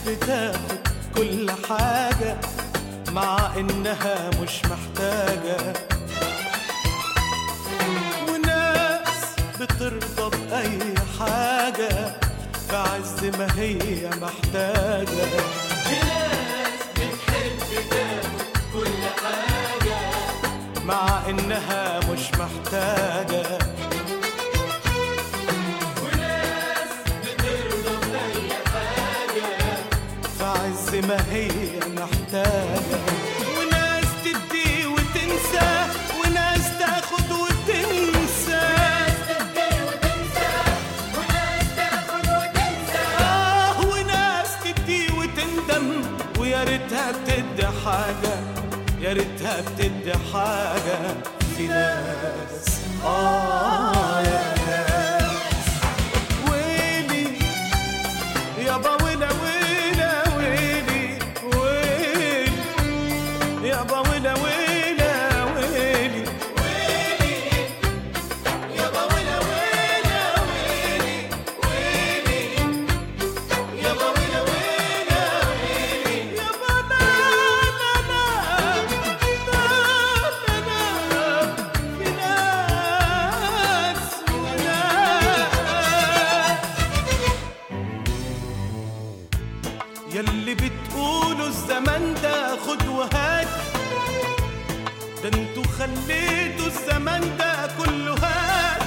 بتحب تاخد كل حاجة مع إنها مش محتاجة، وناس بترضى بأي حاجة في عز ما هي محتاجة. في ناس بتحب تاخد كل حاجة مع إنها مش محتاجة، وناس بترضى بأي حاجة في عز ما هي محتاجة. وناس تدي وتنسى، وناس تاخد وتنسى، وناس تدي وتندم، ويا ريتها بتدي حاجة، يا ريتها بتدي حاجة. في ناس يا ناس ويلي يابا ويلا ويلا ويلي ويلي يابا ويلا ويلا ويلي ويلي يابا ويلا ويلا ويلي ويلي يابا ويلا ويلا ويلي يابا لا لا لا لا لا في ناس يلي بتقولوا الزمن ده خد وهات، ده انتوا خليتوا الزمن ده كله هات.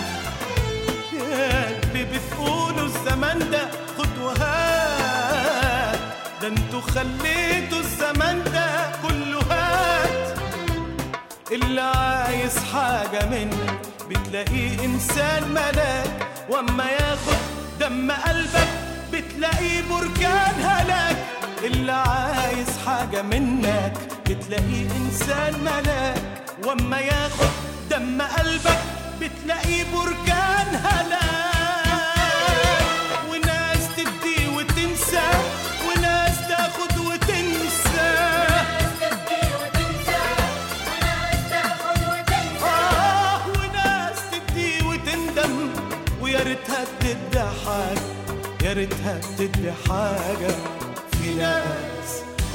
يلي بتقولوا الزمن ده خد وهات، ده انتوا خليتوا الزمن ده كله هات. اللي عايز حاجة منك بتلاقيه إنسان ملاك، واما ياخد دم قلبك بتلاقيه بركان هلاك. اللي عايز حاجة منك بتلاقيه إنسان ملاك، واما ياخد دم قلبك بتلاقيه بركان هلاك. وناس تدي وتنسى، وناس تاخد وتنسى، وناس تدي وتندم، ويا ريتها بتدي حاجة، يا ريتها بتدي حاجة. في ناس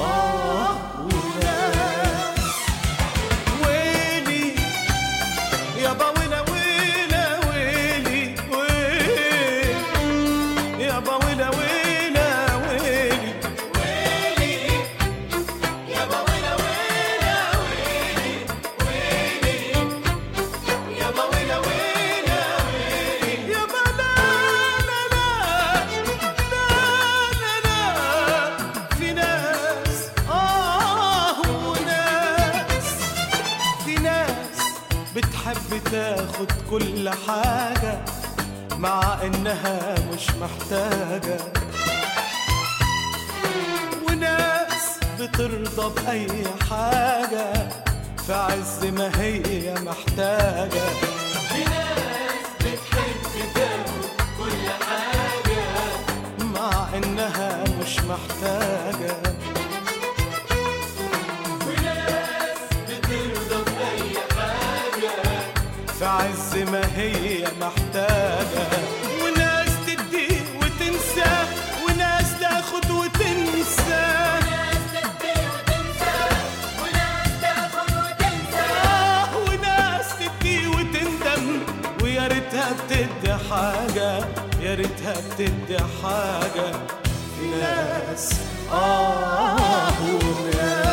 وناس ويلي يابا ويلا ويلا ويلي ويلي يابا ويلا ويلا ويلي ويلي يابا ويلا ويلا ويلي ويلي يابا ويلا ويلا ويلي يابا لا لا لا لا لا في ناس وناس، في ناس بتحب تاخد كل حاجة مع إنها مش محتاجة، وناس بترضى بأي حاجة في عز ما هي محتاجة. في ناس بتحب تاخد كل حاجة مع إنها مش محتاجة، وناس بترضى بأي حاجة في عز ما هي محتاجة. وناس تدي وتنسى، وناس تاخد وتنسى، وناس تدي وتندم، ويا ريتها بتدي حاجة، يا ريتها بتدي حاجة. في ناس وناس